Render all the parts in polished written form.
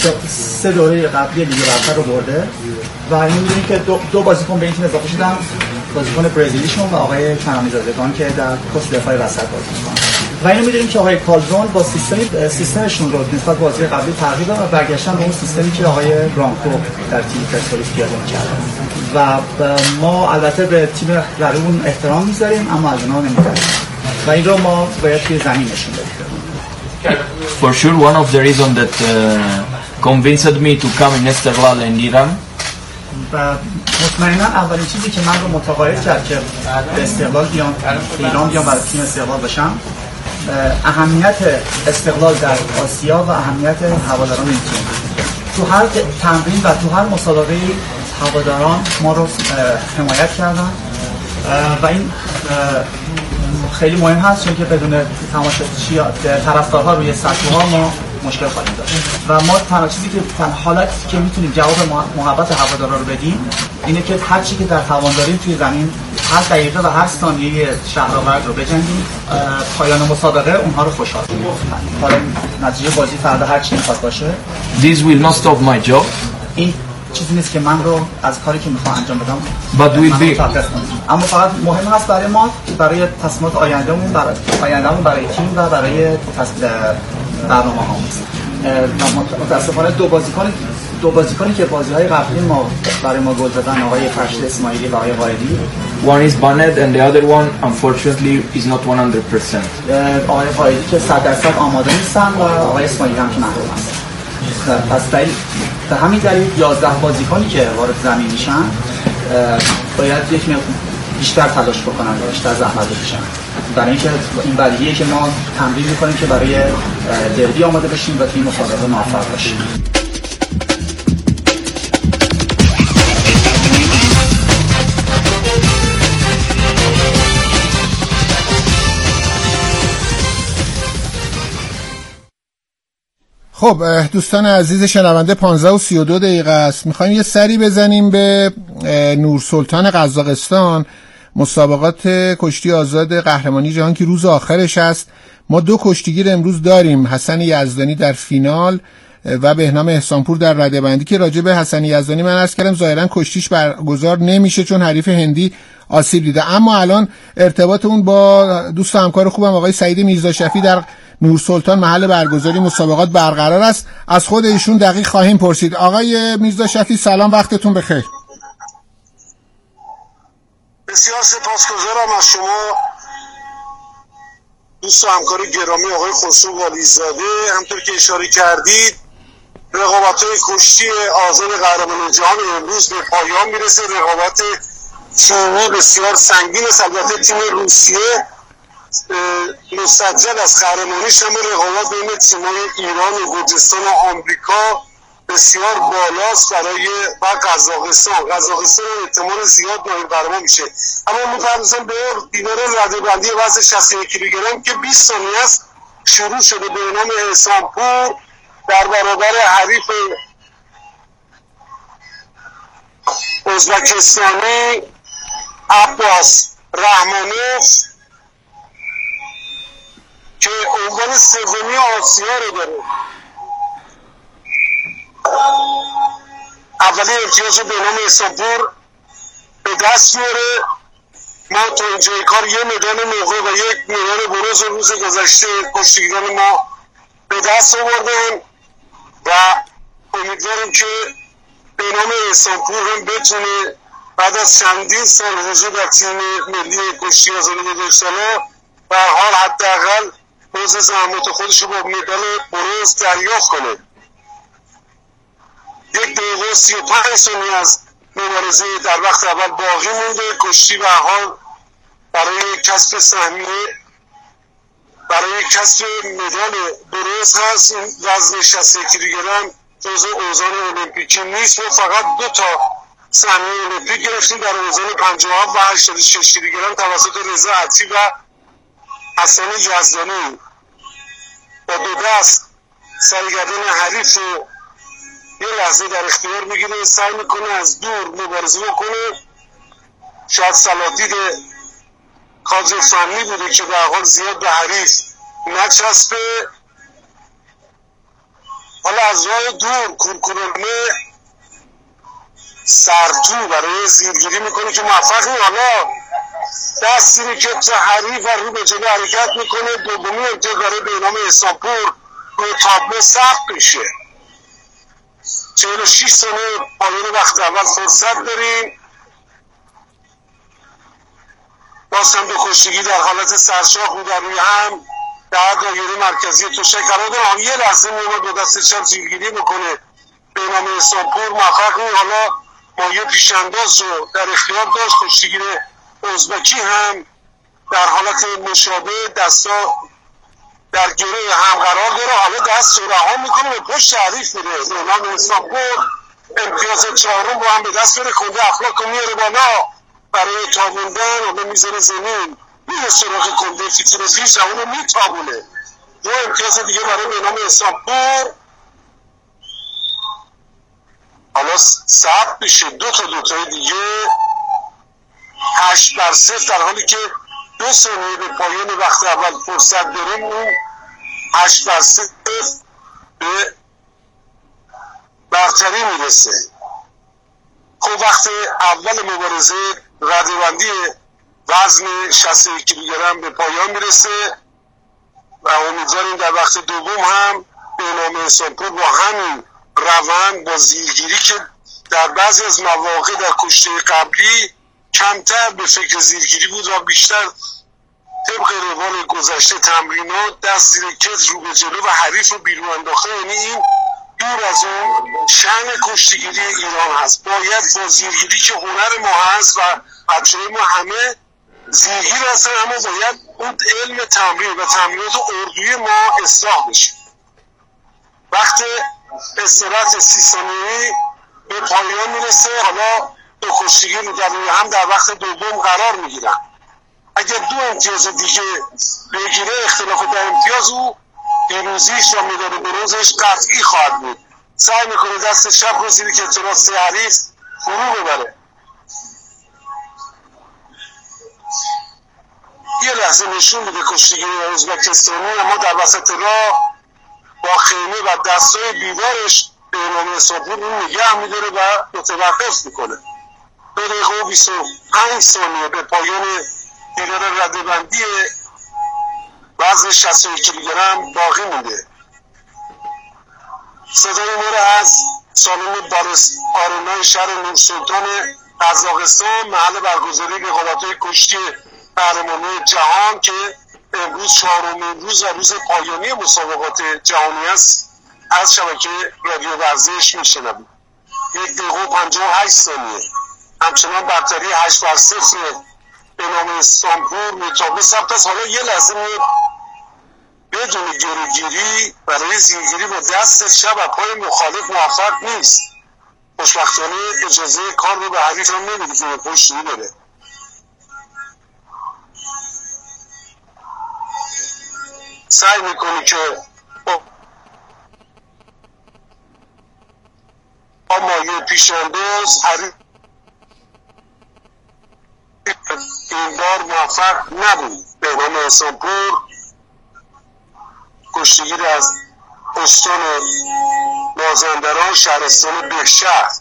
3 دوره قبلی لیگ برتر رو برده و این می‌دونیم که دو بازیکن به این تیم اضافه شدن، بازیکن برزیلیشون و آقای کنانی‌زادگان که در پست دفاعی وسط بازی می‌کنن. و اینو می‌دونیم که آقای کالزون با سیستمشون رو نسبت به بازی قبلی تغییر دادن و برگشتن به اون سیستمی که آقای برانکو در تیم پرسپولیس پیاده می‌کردن. و ما البته به تیم درون احترام می‌ذاریم اما از اونها نمی‌ترسیم. و این رو ما باید توی زمین نشون بدیم. For sure, one of the reasons that convinced me to come in Esteghlal in Iran. و مطمئنا اولین چیزی که من رو متقاعد کرد که به استقلال بیام، ایران بیام برای تیم استقلال باشم، اهمیت استقلال در آسیا و اهمیت هواداران این تیم. تو هر تمرین و تو هر مسابقه هواداران ما رو حمایت کردن و این خیلی مهم هست چون که بدون طرفدارها روی سطوها ما مشکل خواهیم داشت و ما تنها چیزی که حالتی که میتونیم جواب محبت هوادارا رو بدیم اینه که هر چی که در توان داریم توی زمین هر دقیقه و هر ثانیه شهرآورد رو بجنگیم، پایان مسابقه اونها رو خوشحال کنیم. حالا نتیجه بازی فردا هر چی میخواد باشه. This will not stop my job. این چیزی نیست که من رو از کاری که میخوام انجام بدم But will be. اما فقط مهم هست برای ما برای تصمیمات آیندهمون برای تیم و برای برنامه ها. متاسفانه دو بازیکنی که بازی‌های قبلی ما برای ما گل زدن، آقای فرشید اسماعیلی و آقای قائدی. One is banned and the other one unfortunately is not 100%. آقای قائدی که 100% آماده نیستن و آقای اسماعیلی هم که محروم هستن. پس به همین دلیل 11 بازیکنی که وارد زمین میشن باید یک بیشتر تلاش بکنن و بیشتر زحمت بکشن برای اینکه این بدیهیه که ما تمرین میکنیم که برای دربی آماده بشیم و توی مسابقه موفق باشیم. خب دوستان عزیز شنونده 15:32 است. میخوایم یه سری بزنیم به نورسلطان قزاقستان، مسابقات کشتی آزاد قهرمانی جهان که روز آخرش است. ما 2 کشتیگیر امروز داریم، حسن یزدانی در فینال و بهنام احسانپور در رده‌بندی که راجع به حسن یزدانی من عرض کردم ظاهرا کشتیش برگزار نمیشه چون حریف هندی آسیب دیده، اما الان ارتباط اون با دوست و همکار خوبم آقای سعید میرزاشفی در نورسلطان محل برگزاری مسابقات برقرار است. از خود ایشون دقیق خواهیم پرسید. آقای میرزاشفی سلام، وقتتون بخیر. بسیار سپاسگزارم از شما دوست و همکار گرامی آقای خسرو والیزاده. همطور که اشاره کردید رقابت‌های کشتی آزاد قهرمانی جهان امروز به پایان میرسه. رقابت تیمی بسیار سنگین است. البته تیم روسیه مستعجل از قهرمانیش، هم رقابت بین تیم‌های ایران و گرجستان و آمریکا بسیار بالاست برای قزاقستان احتمال زیاد نایب قهرمان میشه. اما می‌پردازم به دیدار رده‌بندی وزن 61 کیلوگرم که 20 ثانیه است شروع شده. به نام احسانپور در برابر حریف ازبکستانی عباس رحمانوف که عنوان سومی آسیا رو داره. اولی امتیاز رو به نام احسانپور به دست میاره. ما تا اینجای کار یه مدال نقره و یک مدال برنز روز گذشته کشتیگیران ما به دست آوردن و امیدواریم که به نام احسانپور هم بتونه بعد از چندین سال حضور در تیم ملی کشتی آزاد گذاشته‌ها به هر حال حداقل روز زحمات خودش رو با مدال برنز دریافت کنه. 1 دقیقه و 35 ثانیه از مبارزه در وقت اول باقی مونده. کشتی به هر حال برای کسب سهمیه، برای کسب مدال برنز هست. این وزن 61 کیلوگرم جزو اوزان المپیکی نیست. ما فقط 2 تا سهمیه المپیک گرفتیم در اوزان 57 و 86 کیلوگرم توسط رضا عطی و حسن یزدانی. با 2 دست سرگردان حریف رو یه لحظه در اختیار میگیره، سعی میکنه از دور مبارزه بکنه. شاید سلادید کادر فنی بوده که به حال زیاد به حریف نچسبه. حالا از راه دور کورکورانه سرتو برای زیرگیری میکنه که موفق نیست. حالا دستی که تا حریف و رو به جلو حرکت میکنه. دومی انتظاره به نام احسانپور روی تابلو ثبت میشه. 46 ثانیه پایان وقت اول فرصت داریم. باز هم دو کشتگی در حالت سرشاخ رو در روی هم در دایره مرکزی توشک قرار دارن. یه لحظه میومد با دست چپ زیرگیری میکنه به نام احسانپور، موفق نیست. حالا مایه پیشانداز رو در اختیار داشت. کشتگیر ازبکی هم در حالت مشابه دستا در گره هم قرار داره. حالا دست رو رها میکنه به پشت حریف میره. به نام احسانپور امتیاز چهارم رو هم به دست بره. خونده افلاک رو میاره بالا برای تابوندن. حالا میزنه زمین، میره سراغ کنده فیتر پیش اون رو میتابونه. دو امتیاز دیگه برای به نام احسانپور. حالا ثبت میشه دو تای دیگه 8-0 در حالی که 2 ثانیه به پایان وقت اول فرصت داریم. اون 8-0 به برتری میرسه. خب وقت اول مبارزه ردبندی وزن 61 کیلوگرم به پایان میرسه و امیدواریم در وقت دوم هم به نام احسانپور با همین روند با زیرگیری که در بعضی از مواقع در کشته قبلی کمتر به فکر زیرگیری بود و بیشتر طبق روال گذشته تمرینات دست زیر کتف رو به جلو و حریف رو بیرون انداخته. یعنی این دور از اون شأن کشتیگیری ایران هست. باید با زیرگیری که هنر ما هست و بچه‌های ما همه زیرگیر هستن، اما باید اون علم تمرین و تمرینات اردوی ما اصلاح بشه. وقت استراحت 30 ثانیه‌ای به پایان میرسه. حالا دو کشتیگیر رو در روی هم در وقت دوم قرار میگیرن. اگر 2 امتیاز دیگه بگیره اختلاف در امتیاز او پیروزیش و مدال برنزش قطعی خواهد بود. سعی میکنه دست چپ رو زیر کتف سه حریف فرو ببره. یه لحظه نشون میده کشتیگیر ازبکستانی، اما در وسط راه با خیمه و دستای بیدارش به نام احسانپور اون نگه میداره و متوقف میکنه. 2 دقیقه و 25 ثانیه به پایان دیدار ردبندی وزن 61 کیلوگرم باقی مونده. صدای ما را از سالن بارس آرنای شهر نورسلطان قزاقستان، محل برگزاری رقابت‌های کشتی قهرمانی جهان که امروز 4مین روز و روز پایانی مسابقات جهانی است، از شبکه رادیو ورزش میشنوید. 1 دقیقه و 58 ثانیه. همچنان برتری 8-0 به نام احسانپور مطابق ثبت است. حالا یه لحظه میاد بدون گروگیری برای زیرگیری با دست چپ و پای مخالف موفق نیست. خوشبختانه اجازه کار رو به حریف هم نمیده که به پشت رو بره. سعی میکنی که با مایه پیشانداز حریف این بار موفق نبود. به نام احسانپور کشتیگیر از استان مازندران شهرستان بهشهر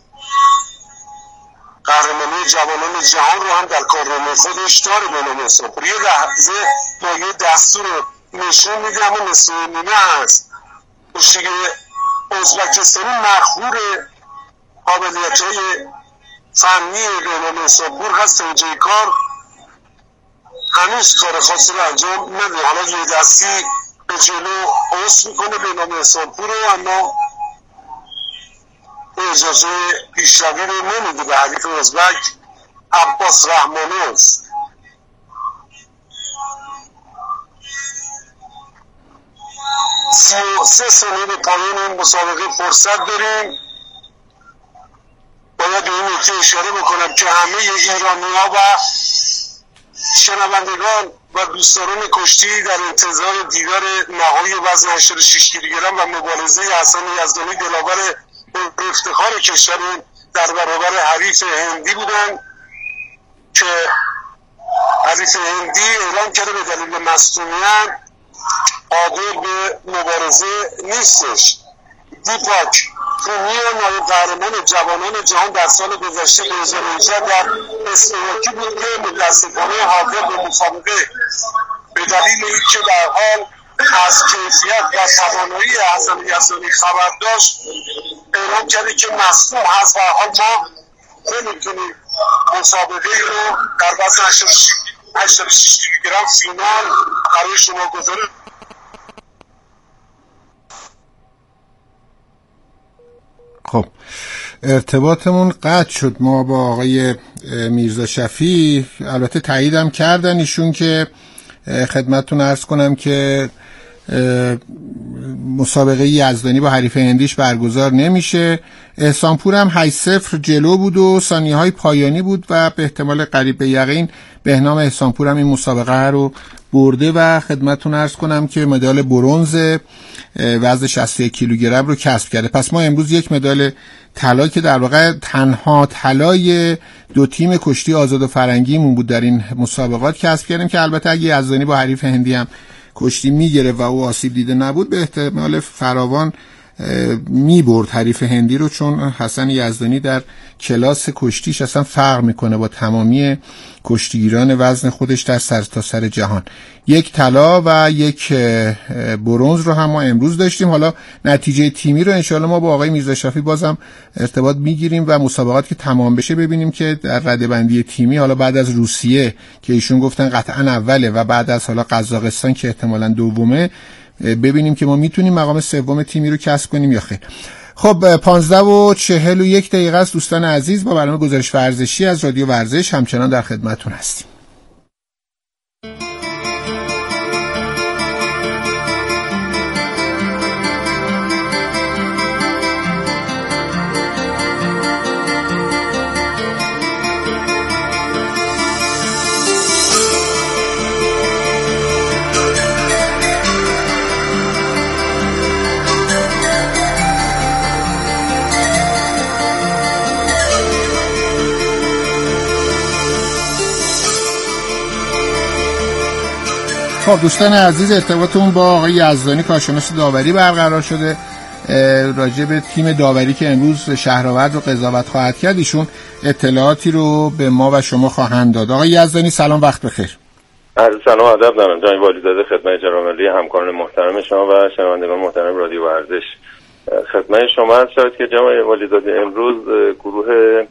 قهرمانی جوانان جهان رو هم در کارنامه خودش داره. به نام احسانپور یه لحظه مایه دستور رو نشون میده، اما نصف نیمه هست. کشتیگیر ازبکستانی مخهور قابلیت‌های فنی به نام احسانپور هست. اینجای کار هنوز کار خاصی رو انجام نده. حالا یه دستی به جلو حوض میکنه به نام احسانپور رو، اما اجازه پیشروی رو نمیده به حریف ازبک عباس رحمانوف. سه ثانیه به پایان این مسابقه فرصت داریم. باید به این نکته اشاره بکنم که همه ایرانی‌ها و شنوندگان و دوستداران کشتی در انتظار دیدار نهایی وزن 86 کیلوگرم و مبارزه حسن یزدانی دلاور افتخار کشور در برابر حریف هندی بودن که حریف هندی اعلام کرده به دلیل مصدومیت قادر به مبارزه نیستش. دیپاک پومیا نایب قهرمان جوانان جهان در سال گذشته 2018 در اسلواکی بود که متاسفانه حاضر به مسابقه به دلیل اینکه در حال از کیفیت و توانایی حسن یزدانی خبر داشت اعلام کرده که مصدوم هست و حال ما نمیتونیم مسابقه رو در وزن 86 کیلوگرم فینال برای شما گذاریم. خب ارتباطمون قطع شد ما با آقای میرزا شفیع. البته تاییدم کردن ایشون که خدمتتون عرض کنم که مسابقه یزدانی با حریف هندیش برگزار نمیشه. احسانپور هم 8-0 جلو بود و ثانیه‌های پایانی بود و به احتمال قریب به یقین بهنام احسانپور هم این مسابقه رو برده و خدمتتون عرض کنم که مدال برنز وزن 61 کیلوگرم رو کسب کرده. پس ما امروز یک مدال طلا که در واقع تنها طلای دو تیم کشتی آزاد و فرنگیمون بود در این مسابقات کسب کردیم که البته اگه یزدانی با حریف هندی هم کشتی میگیره و او آسیب دیده نبود به احتمال فراوان میبرد حریف هندی رو، چون حسن یزدانی در کلاس کشتیش اصلا فرق میکنه با تمامی کشتیگیران وزن خودش در سرتاسر جهان. یک طلا و یک برنز رو هم ما امروز داشتیم. حالا نتیجه تیمی رو انشاءالله ما با آقای میرزا شفیع بازم ارتباط میگیریم و مسابقات که تمام بشه ببینیم که در رده‌بندی تیمی حالا بعد از روسیه که ایشون گفتن قطعا اوله و بعد از حالا قزاقستان که احتمالاً دومه ببینیم که ما میتونیم مقام سوم تیمی رو کسب کنیم یا خیر. خب 15:41 است دوستان عزیز، با برنامه گزارش ورزشی از رادیو ورزش همچنان در خدمتتون هستیم. خب دوستان عزیز، ارتباطمون با آقای یزدانی کارشناس داوری برقرار شده راجع به تیم داوری که امروز شهرآورد رو قضاوت خواهد کرد. ایشون اطلاعاتی رو به ما و شما خواهند داد. آقای یزدانی سلام، وقت بخیر. عرض سلام و ادب دارم جناب والیزاده خدمت جنابعالی همکاران محترم شما و شنوندگان محترم رادیو ورزش. خدمت شما عرض شد که جناب والیزاده امروز گروه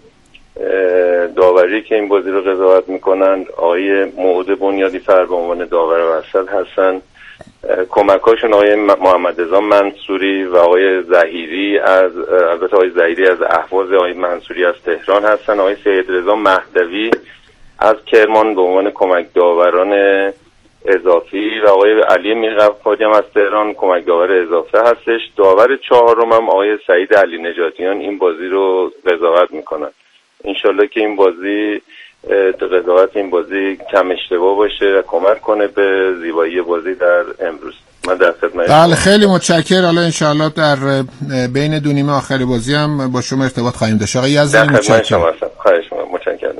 داوری که این بازی رو قضاوت میکنند آقای موعود بنیادی فر به عنوان داور وسط هستن، کمکاشون آقای محمد رضا منصوری و آقای ظهیری از البته آقای ظهیری از اهواز، آقای منصوری از تهران هستن، آقای سید رضا مهدوی از کرمان به عنوان کمک داوران اضافی و آقای علی میرغفاری هم از تهران کمک داور اضافه هستش. داور چهارم هم آقای سعید علی نجاتیان این بازی رو قضاوت میکنن. انشالله که این بازی قضاوت این بازی کم اشتباه باشه و کمک کنه به زیبایی بازی در امروز. من در خدمت. بله خیلی متشکرم. حالا انشالله در بین دو نیمه آخر بازی هم با شما ارتباط خواهیم داشت. آقای یزدانی متشکرم. خواهش می‌کنم. متشکرم.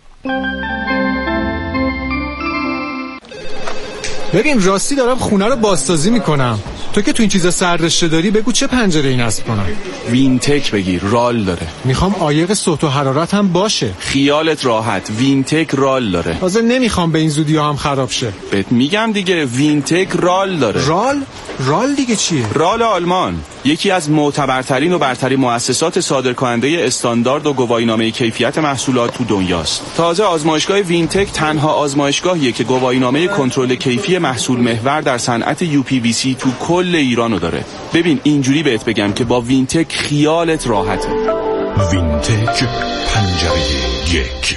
ببین راستی دارم خونه رو بازسازی میکنم. تو که تو این چیزا سررشته داری بگو چه پنجره‌ای نصب کنم. وینتک بگیر، رال داره. میخوام عایق صوت و حرارت هم باشه. خیالت راحت، وینتک رال داره. تازه نمیخوام به این زودی هم خراب شه. بهت میگم دیگه وینتک رال داره. رال دیگه چیه؟ رال آلمان، یکی از معتبرترین و برترین مؤسسات صادرکننده استاندارد و گواهینامه کیفیت محصولات تو دنیاست. تازه آزمایشگاه وینتک تنها آزمایشگاهیه که گواهینامه کنترل کیفی محصول محور در صنعت UPVC تو کل ایرانو داره. ببین اینجوری بهت بگم که با وینتک خیالت راحته. وینتک پنجره یک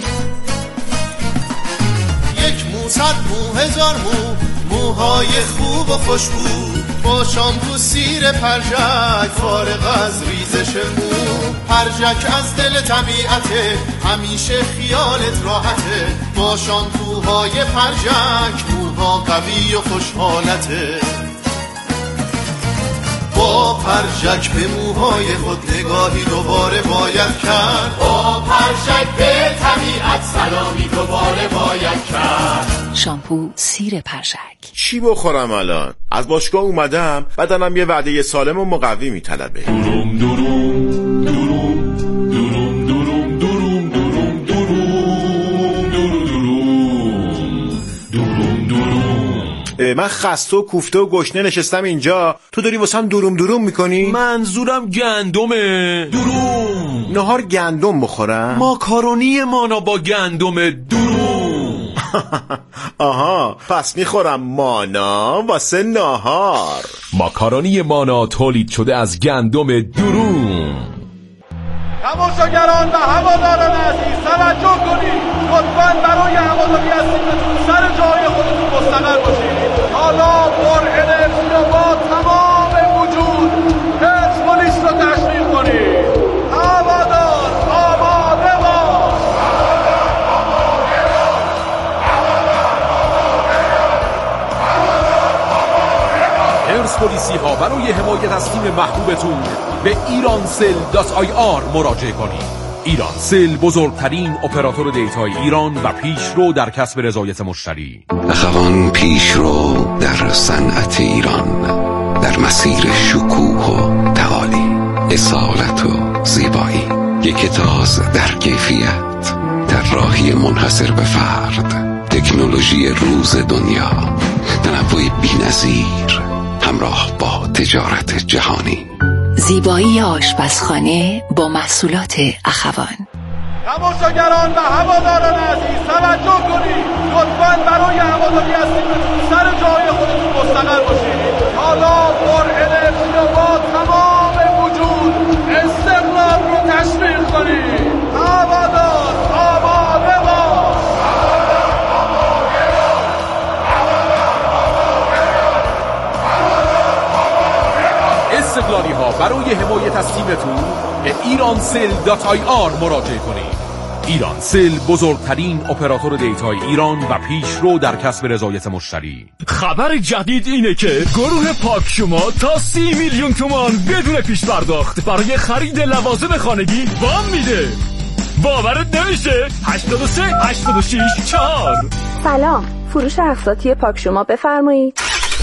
مو صد مو هزار مو، موهای خوب و خوشبو، با شامپو سیر پرژک فارغ از ریزش مو. پرژک از دل طبیعته، همیشه خیالت راحته، با شامپوهای پرژک موها قوی و خوشحالته. با پرچک به موهای خود نگاهی دوباره باید کرد، با پرچک به طبیعت سلامی دوباره باید کرد. شامپو سیر پرچک. چی بخورم الان؟ از باشگاه اومدم، بدنم یه وعده سالم و مقوی میطلبه. دوروم دوروم دوروم دوروم دوروم دوروم دوروم دوروم دوروم. من خسته و کوفته و گشنه نشستم اینجا، تو داری واسم دوروم دوروم میکنی؟ منظورم گندمه. دوروم. نهار گندم بخورم؟ ماکارونی مانا با گندم. دوروم. آها، پس میخورم مانا واسه نهار. ماکارونی مانا تولید شده از گندم دوروم. تماشاگران و هواداران عزیز توجه کنید، لطفاً برای هواداری از تیمتون سر جای خودتون مستقر باشید. حالا پر انرژی و با تمام وجود پرسپولیس رو تشویق کنید. هوادار آماده باش. پرسپولیسی ها برای حمایت از تیم محبوبتون به Irancell.ir مراجعه کنید. ایرانسل بزرگترین اپراتور دیتای ایران و پیشرو در کسب رضایت مشتری. اخوان پیشرو در صنعت ایران، در مسیر شکوه و تعالی، اصالت و زیبایی، یک تاز در کیفیت، در راهی منحصر به فرد، تکنولوژی روز دنیا، تنوع بی‌نظیر همراه با تجارت جهانی. زیبایی آشپزخانه با محصولات اخوان. تماشاگران و هواداران عزیز توجه کنید، لطفاً برای هواداری از تیمتون سر جای خودتون مستقر باشید. حالا پر انرژی و با تمام وجود استقلال رو تشویق کنید. هوادار آماده باش. استقلالی ها برای حمایت از تیمتون به Irancell.ir مراجعه کنید. ایرانسل بزرگترین اپراتور دیتای ایران و پیشرو در کسب رضایت مشتری. خبر جدید اینه که گروه پاک شما تا 30 میلیون تومان بدون پیش پرداخت برای خرید لوازم خانگی وام میده. باورت نمیشه؟ 83 86 4. سلام، فروش اقساطی پاک شما بفرمایید.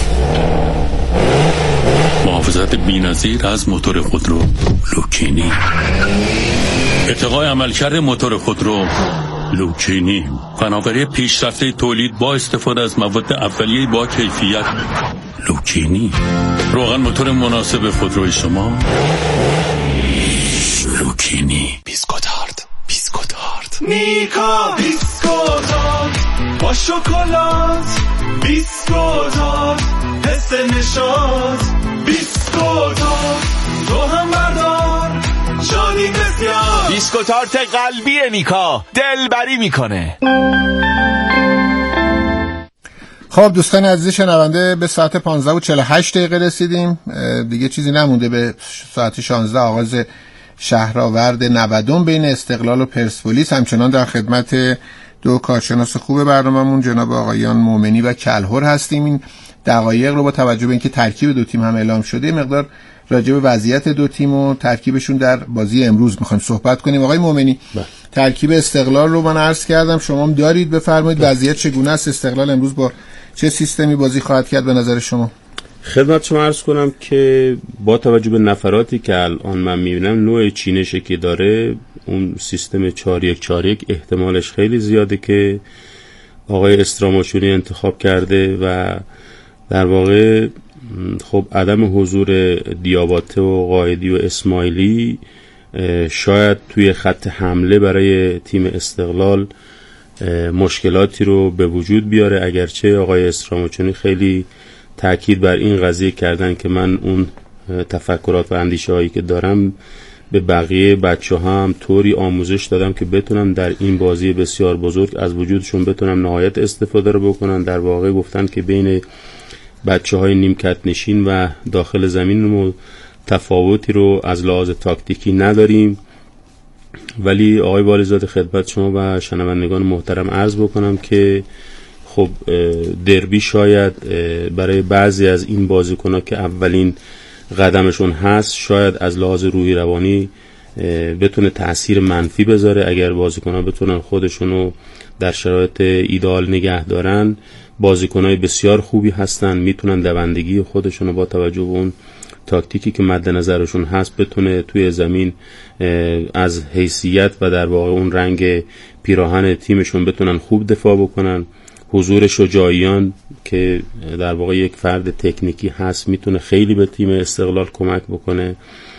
محافظت بی‌نظیر از موتور خودرو لوکینی، ارتقای عملکرد موتور خودرو لوکینی، فناوری پیشرفته تولید با استفاده از مواد اولیه با کیفیت لوکینی، روغن موتور مناسب خودروی شما لوکینی. بیسکوتارد نیکا بیسکوتارد با شکلات، بیسکوتارد حس نشاط، بیسکوتارد تو هم بردار شادی بسیار. بیسکوتارت قلبی نیکا دلبری میکنه. خب دوستان عزیز شنونده، به ساعت 15:48 رسیدیم. دیگه چیزی نمونده به ساعت 16 آغاز شهرآورد 90 بین استقلال و پرسپولیس. همچنان در خدمت دو کارشناس خوب برنامه‌مون جناب آقایان مومنی و کلهر هستیم. این دقایق رو با توجه به اینکه ترکیب دو تیم هم اعلام شده مقدار راجع به وضعیت دو تیم و ترکیبشون در بازی امروز می‌خوایم صحبت کنیم. آقای مومنی، ترکیب استقلال رو من عرض کردم، شما هم دارید، بفرمایید وضعیت چگونه است؟ استقلال امروز با چه سیستمی بازی خواهد کرد به نظر شما؟ خدمت شما عرض کنم که با توجه به نفراتی که الان من میبینم، نوع چینشی که داره، اون سیستم 4-1-4-1 احتمالش خیلی زیاده که آقای استراماچونی انتخاب کرده و در واقع خب عدم حضور دیاباته و قائدی و اسماعیلی شاید توی خط حمله برای تیم استقلال مشکلاتی رو به وجود بیاره، اگرچه آقای استراماچونی خیلی تأکید بر این قضیه کردن که من اون تفکرات و اندیشه هایی که دارم به بقیه بچه ها هم طوری آموزش دادم که بتونن در این بازی بسیار بزرگ از وجودشون بتونن نهایت استفاده رو بکنن. در واقع گفتن که بین بچه های نیمکت نشین و داخل زمین تفاوتی رو از لحاظ تاکتیکی نداریم، ولی آقای والیزاده خدمت شما و شنوندگان محترم عرض بکنم که خب دربی شاید برای بعضی از این بازیکن‌ها که اولین قدمشون هست شاید از لحاظ روحی روانی بتونه تأثیر منفی بذاره. اگر بازیکن‌ها بتونن خودشونو در شرایط ایدئال نگه دارن، بازیکن‌های بسیار خوبی هستن، میتونن دوندگی خودشونو با توجه به اون تاکتیکی که مد نظرشون هست بتونه توی زمین از حیثیت و در واقع اون رنگ پیراهن تیمشون بتونن خوب دفاع بکنن. حضور شجاعیان که در واقع یک فرد تکنیکی هست میتونه خیلی به تیم استقلال کمک بکنه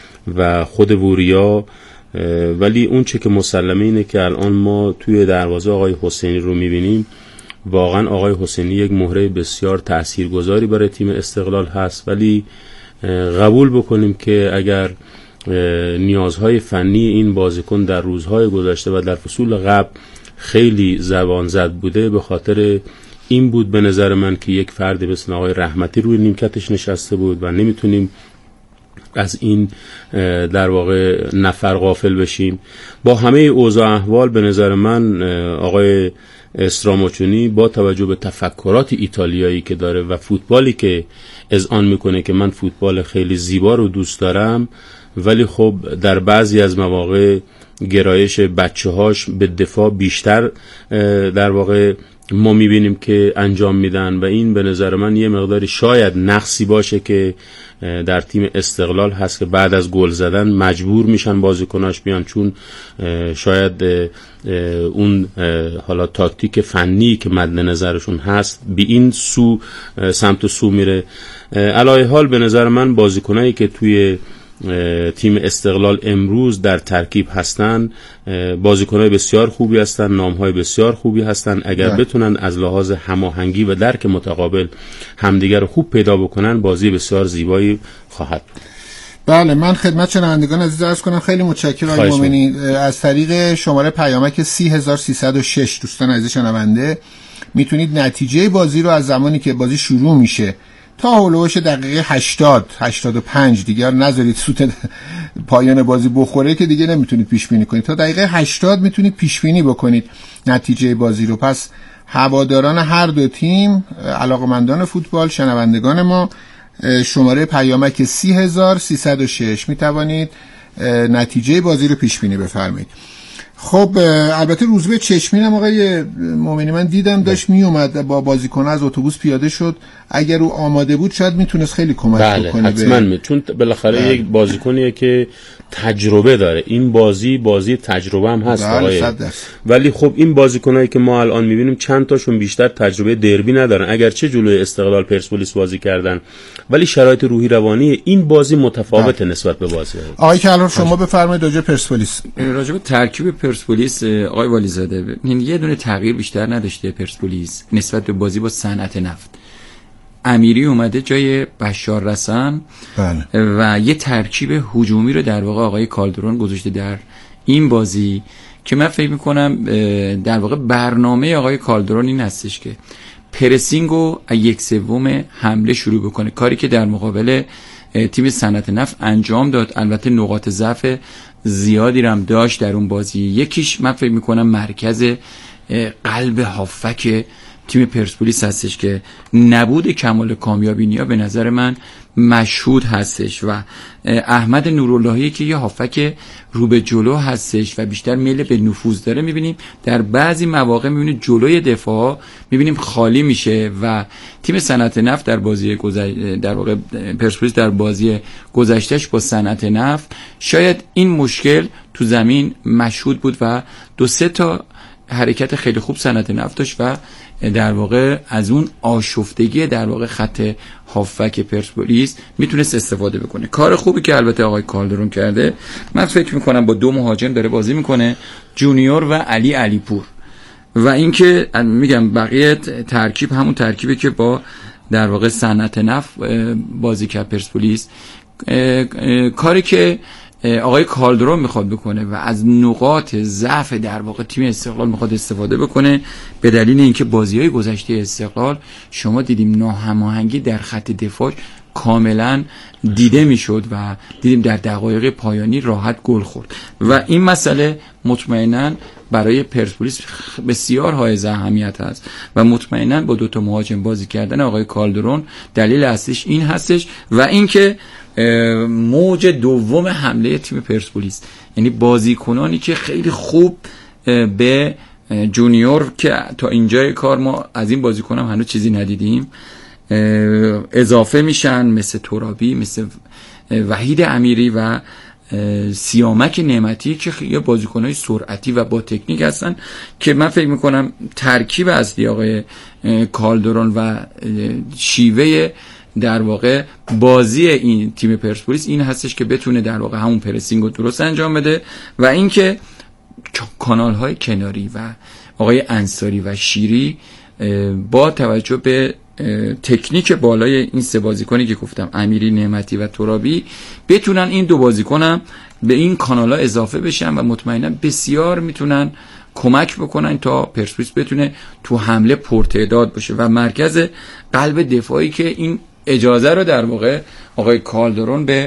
و خود وریا. ولی اون چه که مسلمه اینه که الان ما توی دروازه آقای حسینی رو میبینیم، واقعا آقای حسینی یک مهره بسیار تاثیرگذاری برای تیم استقلال هست، ولی قبول بکنیم که اگر نیازهای فنی این بازیکن در روزهای گذشته و در فصول قبل خیلی زبان زد بوده، به خاطر این بود به نظر من که یک فرد مثل آقای رحمتی روی نیمکتش نشسته بود و نمیتونیم از این در واقع نفر غافل بشیم. با همه اوضاع احوال به نظر من آقای استراموچونی با توجه به تفکرات ایتالیایی که داره و فوتبالی که اذعان میکنه که من فوتبال خیلی زیبا رو دوست دارم، ولی خب در بعضی از مواقع گرایش بچه‌هاش به دفاع بیشتر در واقع ما میبینیم که انجام میدن و این به نظر من یه مقداری شاید نقصی باشه که در تیم استقلال هست که بعد از گل زدن مجبور میشن بازیکناش بیان، چون شاید اون حالا تاکتیک فنی که مد نظرشون هست به این سو سمت سو میره. علاوه حال به نظر من بازیکنایی که توی تیم استقلال امروز در ترکیب هستن بازیکن‌های بسیار خوبی هستن، نام‌های بسیار خوبی هستن. اگر بتونن از لحاظ هماهنگی و درک متقابل همدیگر رو خوب پیدا بکنن، بازی بسیار زیبایی خواهد. بله، من خدمت شنوندگان عزیز عرض کنم خیلی متشکرم آقای مومنی. از طریق شماره پیامک 30306 دوستان عزیز شنونده میتونید نتیجه بازی رو از زمانی که بازی شروع میشه تا هولوش دقیقه 80-85 دیگر نذارید سوت پایان بازی بخوره که دیگه نمیتونید پیش بینی کنید، تا دقیقه 80 میتونید پیش بینی بکنید نتیجه بازی رو. پس هواداران هر دو تیم، علاقمندان فوتبال، شنوندگان ما، شماره پیامک 30306 میتوانید نتیجه بازی رو پیش بینی بفرمایید. خب البته روزبه چشمین هم آقای مومنی من دیدم داشت می اومد با بازیکن از اتوبوس پیاده شد، اگر او آماده بود شاید میتونست خیلی کمک بکنه. حتما چون بالاخره یک بازیکنیه که تجربه داره، این بازی تجربه هم هست آقای. ولی خب این بازیکنایی که ما الان میبینیم چند تاشون بیشتر تجربه دربی ندارن، اگرچه جلوی استقلال پرسپولیس بازی کردن، ولی شرایط روحی روانی این بازی متفاوته نسبت به بازی. آقای کلهر شما بفرمایید راجع پرسپولیس. راجع به ترکیب پرسپولیس آقای والیزاده، یه دونه تغییر بیشتر نداشته پرسپولیس نسبت به بازی با صنعت نفت. امیری اومده جای بشار رسن و یه ترکیب هجومی رو در واقع آقای کالدرون گذاشته در این بازی که من فکر میکنم در واقع برنامه آقای کالدرون این هستش که پرسینگو از 1/3 حمله شروع بکنه، کاری که در مقابل تیم صنعت نفت انجام داد. البته نقاط ضعف زیادی هم داشت در اون بازی. یکیش من فکر میکنم مرکز قلب هافک تیم پرسپولیس هستش که نبود کمال کامیابینیا به نظر من مشهود هستش و احمد نوراللهی که یه هافک رو به جلو هستش و بیشتر میل به نفوذ داره، میبینیم در بعضی مواقع میبینیم جلوی دفاع میبینیم خالی میشه و تیم صنعت نفت در بازی در واقع پرسپولیس در بازی گذشتهش با صنعت نفت شاید این مشکل تو زمین مشهود بود و 2-3 تا حرکت خیلی خوب صنعت نفت داشت و در واقع از اون آشفتگی در واقع خط هافک پرسپولیس میتونست استفاده بکنه. کار خوبی که البته آقای کالدرون کرده، من فکر میکنم با 2 مهاجم داره بازی میکنه، جونیور و علی پور، و اینکه میگم بقیه ترکیب همون ترکیبی که با در واقع صنعت نفت بازی کرد پرسپولیس. کاری که آقای کالدرون میخواد بکنه و از نقاط ضعف در واقع تیم استقلال میخواد استفاده بکنه، به دلیل اینکه بازی‌های گذشته استقلال شما دیدیم ناهماهنگی در خط دفاع کاملا دیده میشد و دیدیم در دقایق پایانی راحت گل خورد و این مسئله مطمئنا برای پرسپولیس بسیار حائز اهمیت هست و مطمئنا با 2 تا مهاجم بازی کردن آقای کالدرون دلیل اصلیش این هستش و اینکه موج دوم حمله تیم پرسپولیس، یعنی بازیکنانی که خیلی خوب به جونیور که تا اینجای کار ما از این بازیکن هم هنوز چیزی ندیدیم اضافه میشن، مثل ترابی، مثل وحید امیری و سیامک نعمتی که خیلی بازیکنای سرعتی و با تکنیک هستن که من فکر میکنم ترکیب اصلی آقای کالدرون و شیوه در واقع بازی این تیم پرسپولیس این هستش که بتونه در واقع همون پرسینگ رو درست انجام بده و اینکه کانال های کناری و آقای انصاری و شیری با توجه به تکنیک بالای این سه بازیکنی که گفتم، امیری، نعمتی و ترابی، بتونن این دو بازیکن هم به این کانال ها اضافه بشن و مطمئنا بسیار میتونن کمک بکنن تا پرسپولیس بتونه تو حمله پرتعداد باشه و مرکز قلب دفاعی که این اجازه رو در واقع آقای کالدرون به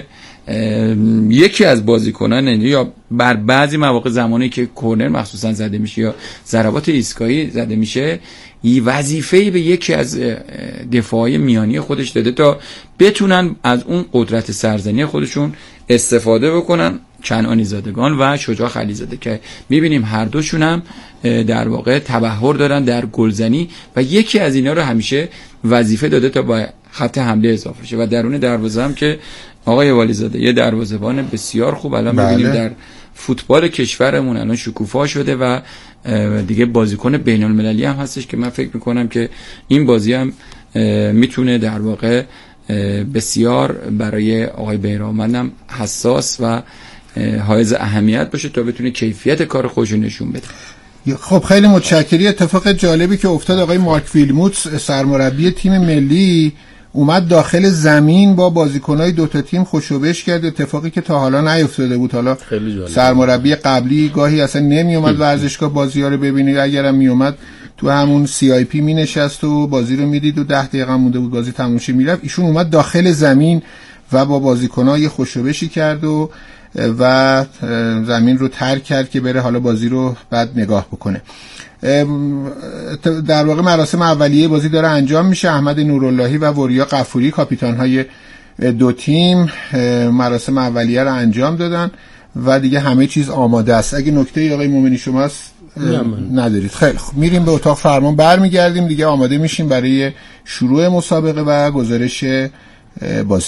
یکی از بازیکنان یا بر بعضی مواقع زمانی که کورنر مخصوصا زده میشه یا ضربات ایستگاهی زده میشه وظیفه‌ای به یکی از دفاعی میانی خودش داده تا بتونن از اون قدرت سرزنی خودشون استفاده بکنن، کنعانی زادگان و شجاع خلیزاده که میبینیم هر دوشون هم در واقع تبحر دارن در گلزنی و یکی از اینا رو همیشه وظیفه داده تا با خط حمله اضافه شه و درون دروازه هم که آقای والیزاده یه دروازه‌بان بسیار خوب الان می‌بینیم در فوتبال کشورمون الان شکوفا شده و دیگه بازیکن بین‌المللی هم هستش که من فکر می‌کنم که این بازی هم میتونه در واقع بسیار برای آقای بیرانوند حساس و حائز اهمیت باشه تا بتونه کیفیت کار خودش رو نشون بده. خب خیلی متشکرم. اتفاق جالبی که افتاد آقای مارک ویلموتس سرمربی تیم ملی اومد داخل زمین با بازیکنای دوتا تیم خوشوبش کرد، اتفاقی که تا حالا نیفتاده بود. حالا سرمربی قبلی گاهی اصلا نمی اومد ورزشگاه بازی‌ها رو ببینه، اگرم می اومد تو همون CIP می نشست و بازی رو میدید و 10 دقیقه مونده بود بازی تموم شه میرفت. ایشون اومد داخل زمین و با بازیکنای خوشوبشی کرد و زمین رو ترک کرد که بره حالا بازی رو بعد نگاه بکنه. در واقع مراسم اولیه بازی داره انجام میشه. احمد نوراللهی و وریا غفوری کاپیتان‌های دو تیم مراسم اولیه رو انجام دادن و دیگه همه چیز آماده است. اگه نکته آقای مومنی شما هست ندارید، خیلی خوب، میریم به اتاق فرمان، برمیگردیم دیگه آماده میشیم برای شروع مسابقه و گزارش بازی.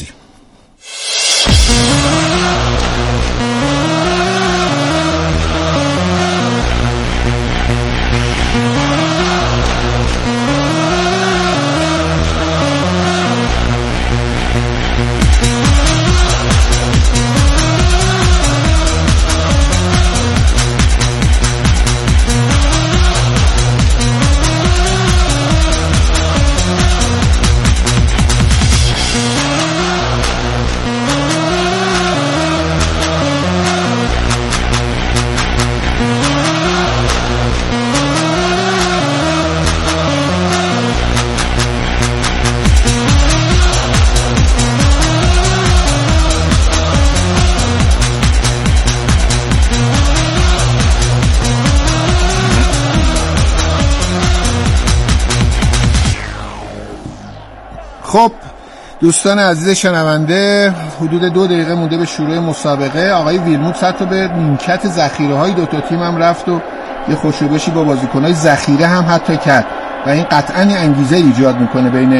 خب دوستان عزیز شنونده، حدود 2 دقیقه مونده به شروع مسابقه. آقای ویلموتس حتی به نیمکت ذخیره‌های دو تا تیم هم رفت و یه خوشوبشی با بازیکن‌های ذخیره هم حتی کرد و این قطعاً انگیزه ایجاد میکنه بین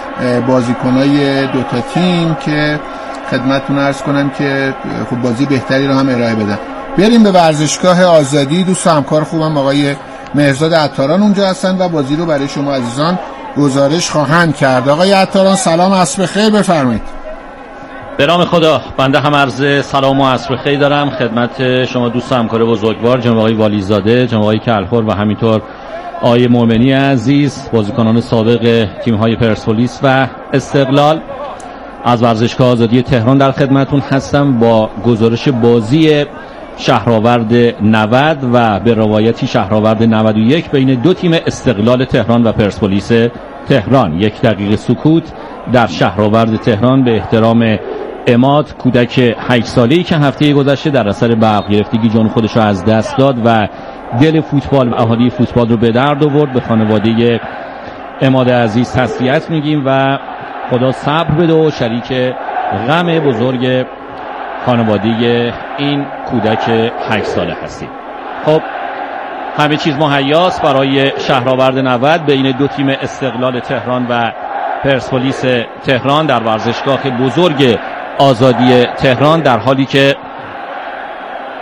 بازیکن‌های دو تا تیم که خدمتتون عرض کنم که خب بازی بهتری رو هم ارائه بدن. بریم به ورزشگاه آزادی. دوست همکار خوبم آقای مهرزاد عطاران اونجا هستن و بازی رو برای شما عزیزان گزارش خواهند کرد. آقای عطاران سلام، عصر بخیر، بفرمایید. به نام خدا، بنده هم عرض سلام و عصر بخیر دارم خدمت شما دوست همکار بزرگوار جناب آقای والیزاده، جناب آقای کلخور و همینطور آقای مومنی عزیز، بازیکنان سابق تیم‌های پرسپولیس و استقلال. از ورزشگاه آزادی تهران در خدمتون هستم با گزارش بازی شهرآورد 90 و به روایتی شهرآورد 91 بین دو تیم استقلال تهران و پرسپولیس تهران. 1 دقیقه سکوت در شهرآورد تهران به احترام عماد، کودک 8 ساله‌ای که هفته گذشته در اثر برق گرفتگی جان خودش را از دست داد و دل فوتبال و اهالی فوتبال رو به درد آورد. به خانواده عماد عزیز تسلیت میگیم و خدا صبر بده و شریک غم بزرگ خانواده این کودک 8 ساله هستیم. خب همه چیز مهیاست برای شهرآورد 90 بین دو تیم استقلال تهران و پرسپولیس تهران در ورزشگاه بزرگ آزادی تهران، در حالی که